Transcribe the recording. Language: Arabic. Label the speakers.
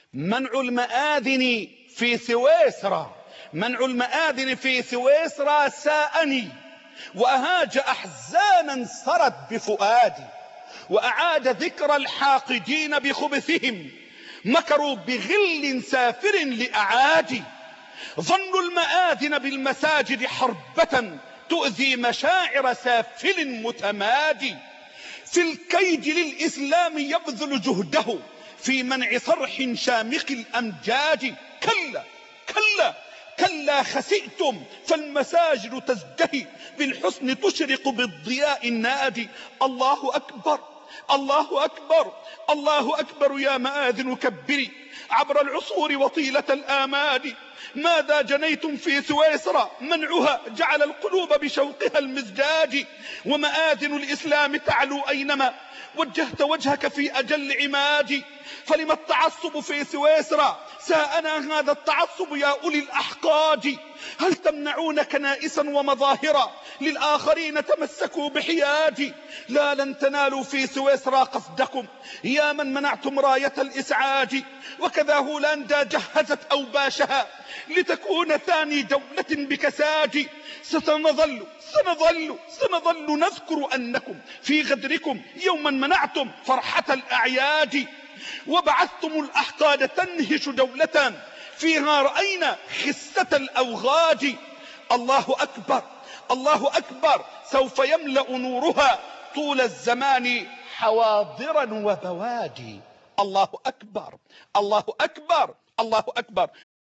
Speaker 1: منع المآذن في سويسرا، منع المآذن في سويسرا ساءني وأهاج أحزانا سرت بفؤادي، وأعاد ذكر الحاقدين بخبثهم، مكروا بغل سافر لأعادي. ظنوا المآذن بالمساجد حربة تؤذي مشاعر سافل متمادي. في الكيد للإسلام يبذل جهده في منع صرح شامخ الأمجاد. كلا كلا كلا خسئتم، فالمساجد تزدهي بالحسن تشرق بالضياء النادي. الله أكبر الله أكبر الله أكبر، يا مآذن كبري عبر العصور وطيلة الآماد. ماذا جنيتم في سويسرا؟ منعها جعل القلوب بشوقها المزداج. ومآذن الإسلام تعلو أينما وجهت وجهك في أجل عماد. فلما التعصب في سويسرا؟ ساءنا هذا التعصب يا أولي الأحقاد. هل تمنعون كنائسا ومظاهرا للآخرين تمسكوا بحياد؟ لا، لن تنالوا في سويسرا قصدكم يا من منعتم راية الإسعاد. وكذا هولندا جهزت أوباشها لتكون ثاني دولة بكساد. سنظل نذكر أنكم في غدركم يوما منعتم فرحة الأعياد، وبعثتم الأحقاد تنهش دولة فيها رأينا خسة الأوغاد. الله أكبر الله أكبر، سوف يملأ نورها طول الزمان حواضرا وبوادي. الله أكبر الله أكبر الله أكبر.